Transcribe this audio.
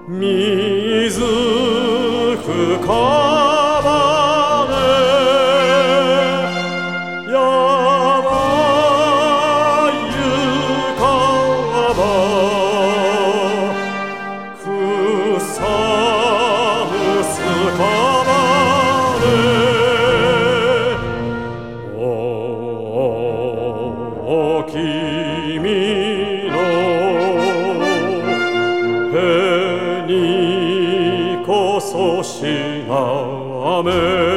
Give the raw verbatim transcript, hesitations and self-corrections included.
水深場で山ゆかば草むすかばでお君のへにこそしなめ